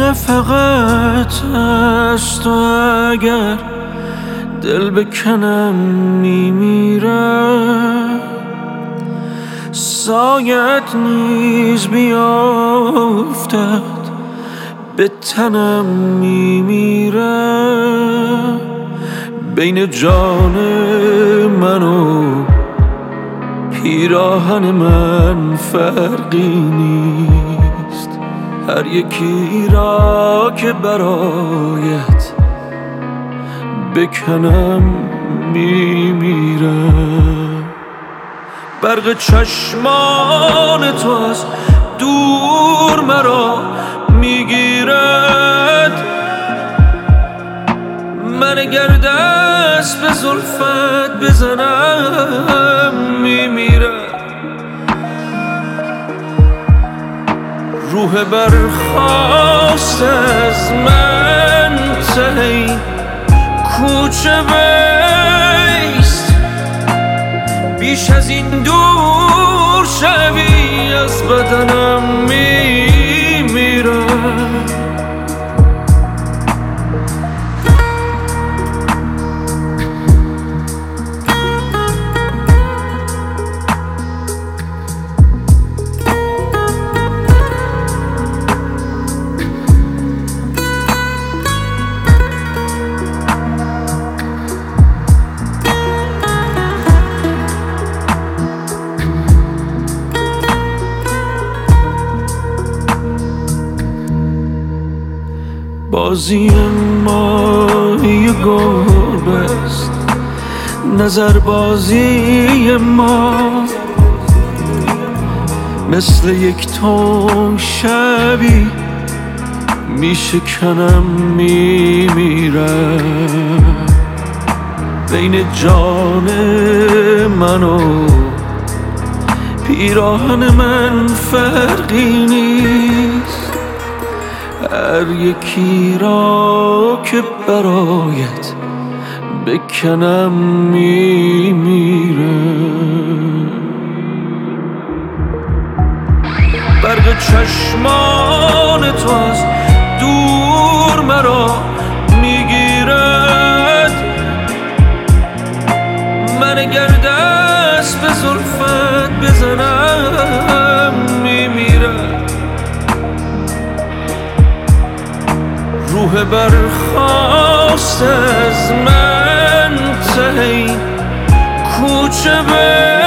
شفقت است و اگر دل بکنم میمیره، سایت نیز بیافتد به تنم میمیره. بین جان من و پیراهن من فرقی نیست، هر یکی را که برایت بکنم میمیره. برق چشمان تو از دور مرا میگیرد، من اگر دست به زلفت بزنم میمیره. روح برخاست از من ته کوچه بیست، بیش از این دور شوی از بدنم میمیره. بازی ما یه گربه است، نظر بازی ما مثل یک تون شبی میشکنم میمیره. بین جان من و پیراهن من فرقی نیست، هر یکی را که برایت بکنم میمیره. برق چشمان تو از دور مرا میگیرد، من اگر دست به زلفت بزنم میمیره. روح برخاست از من ته کوچه